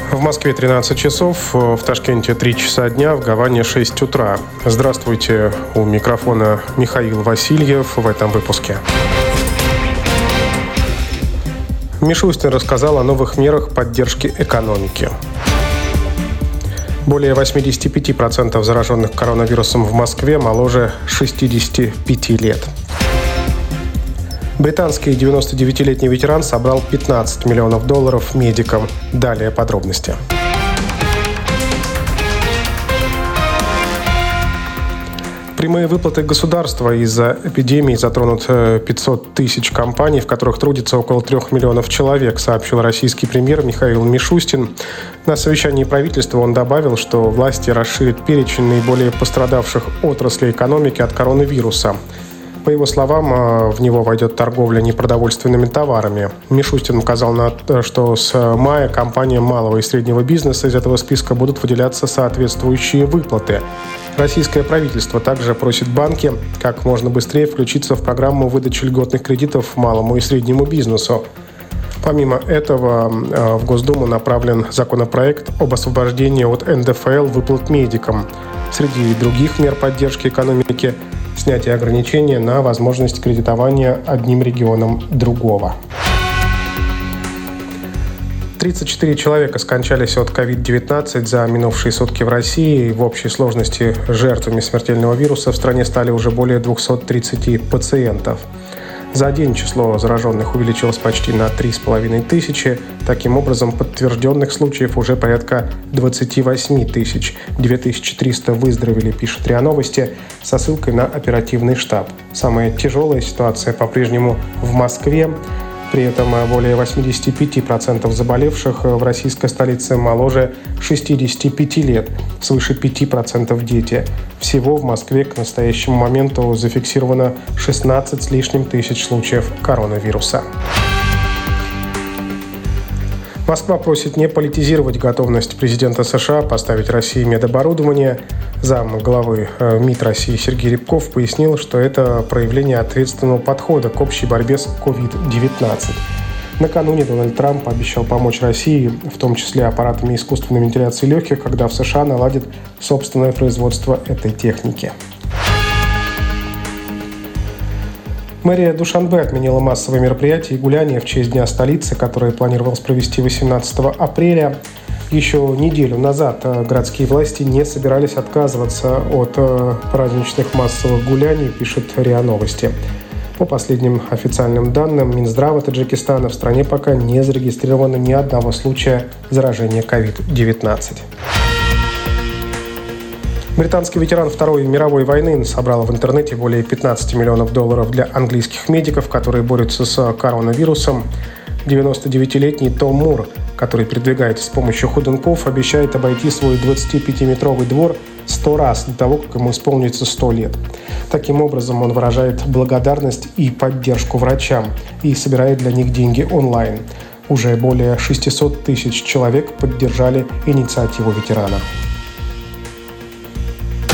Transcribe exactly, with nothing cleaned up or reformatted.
В Москве тринадцать часов, в Ташкенте три часа дня, в Гаване шесть утра. Здравствуйте, у микрофона Михаил Васильев в этом выпуске. Мишустин рассказал о новых мерах поддержки экономики. Более восемьдесят пять процентов зараженных коронавирусом в Москве моложе шестидесяти пяти лет. Британский девяностодевятилетний ветеран собрал пятнадцать миллионов долларов медикам. Далее подробности. Прямые выплаты государства из-за эпидемии затронут пятьсот тысяч компаний, в которых трудится около трех миллионов человек, сообщил российский премьер Михаил Мишустин. На совещании правительства он добавил, что власти расширят перечень наиболее пострадавших отраслей экономики от коронавируса. По его словам, в него войдет торговля непродовольственными товарами. Мишустин указал на то, что с мая компаниям малого и среднего бизнеса из этого списка будут выделяться соответствующие выплаты. Российское правительство также просит банки как можно быстрее включиться в программу выдачи льготных кредитов малому и среднему бизнесу. Помимо этого, в Госдуму направлен законопроект об освобождении от эн дэ эф эл выплат медикам. Среди других мер поддержки экономики – снятие ограничения на возможность кредитования одним регионом другого. тридцать четыре человека скончались от ковид девятнадцать за минувшие сутки в России. В общей сложности жертвами смертельного вируса в стране стали уже более двухсот тридцати пациентов. За день число зараженных увеличилось почти на три с половиной тысячи. Таким образом, подтвержденных случаев уже порядка двадцать восемь тысяч. две тысячи триста выздоровели, пишет РИА Новости, со ссылкой на оперативный штаб. Самая тяжелая ситуация по-прежнему в Москве. При этом более восемьдесят пять процентов заболевших в российской столице моложе шестидесяти пяти лет, свыше пяти процентов дети. Всего в Москве к настоящему моменту зафиксировано шестнадцать с лишним тысяч случаев коронавируса. Москва просит не политизировать готовность президента США поставить России медоборудование. Зам главы МИД России Сергей Рябков пояснил, что это проявление ответственного подхода к общей борьбе с ковид девятнадцать. Накануне Дональд Трамп обещал помочь России, в том числе аппаратами искусственной вентиляции легких, когда в США наладят собственное производство этой техники. Мэрия Душанбе отменила массовые мероприятия и гуляния в честь Дня столицы, которые планировалось провести восемнадцатого апреля. Еще неделю назад городские власти не собирались отказываться от праздничных массовых гуляний, пишет РИА Новости. По последним официальным данным Минздрава Таджикистана в стране пока не зарегистрировано ни одного случая заражения ковид девятнадцать. Британский ветеран Второй мировой войны собрал в интернете более пятнадцати миллионов долларов для английских медиков, которые борются с коронавирусом. девяностодевятилетний Том Мур, который передвигается с помощью ходунков, обещает обойти свой двадцатипятиметровый двор сто раз до того, как ему исполнится сто лет. Таким образом, он выражает благодарность и поддержку врачам и собирает для них деньги онлайн. Уже более шестисот тысяч человек поддержали инициативу ветерана.